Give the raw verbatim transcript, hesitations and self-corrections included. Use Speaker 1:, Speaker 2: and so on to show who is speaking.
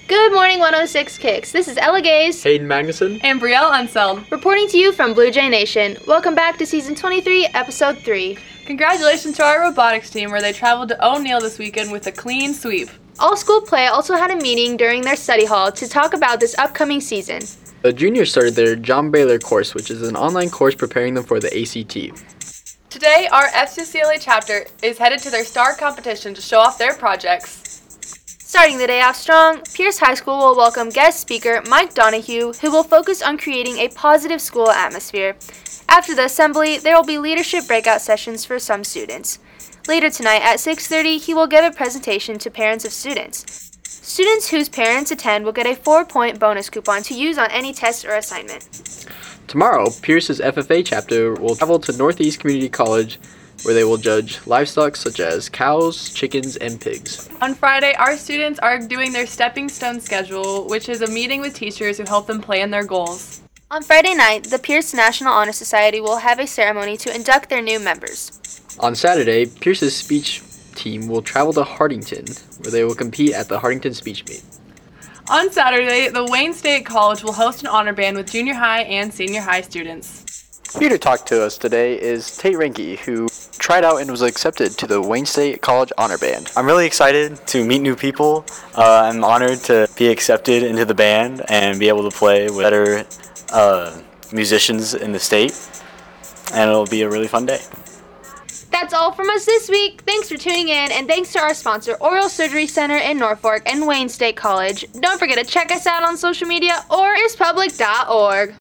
Speaker 1: Good morning, one oh six Kicks. This is Ella Gaze,
Speaker 2: Hayden Magnuson,
Speaker 3: and Brielle Unseld,
Speaker 1: reporting to you from Blue Jay Nation. Welcome back to Season twenty-three, Episode three.
Speaker 3: Congratulations to our robotics team where they traveled to O'Neill this weekend with a clean sweep.
Speaker 1: All School Play also had a meeting during their study hall to talk about this upcoming season.
Speaker 2: The juniors started their John Baylor course, which is an online course preparing them for the A C T.
Speaker 3: Today, our F C C L A chapter is headed to their STAR competition to show off their projects.
Speaker 1: Starting the day off strong, Pierce High School will welcome guest speaker Mike Donahue, who will focus on creating a positive school atmosphere. After the assembly, there will be leadership breakout sessions for some students. Later tonight at six thirty, he will give a presentation to parents of students. Students whose parents attend will get a four-point bonus coupon to use on any test or assignment.
Speaker 2: Tomorrow, Pierce's F F A chapter will travel to Northeast Community College, where they will judge livestock such as cows, chickens, and pigs.
Speaker 3: On Friday, our students are doing their Stepping Stone schedule, which is a meeting with teachers who help them plan their goals.
Speaker 1: On Friday night, the Pierce National Honor Society will have a ceremony to induct their new members.
Speaker 2: On Saturday, Pierce's speech team will travel to Hartington, where they will compete at the Hartington Speech Meet.
Speaker 3: On Saturday, the Wayne State College will host an honor band with junior high and senior high students.
Speaker 4: Here to talk to us today is Tate Renke, who tried out and was accepted to the Wayne State College Honor Band.
Speaker 5: I'm really excited to meet new people. Uh, I'm honored to be accepted into the band and be able to play with better uh, musicians in the state, and it'll be a really fun day.
Speaker 1: That's all from us this week. Thanks for tuning in, and thanks to our sponsor, Oral Surgery Center in Norfolk and Wayne State College. Don't forget to check us out on social media or pierce public dot org.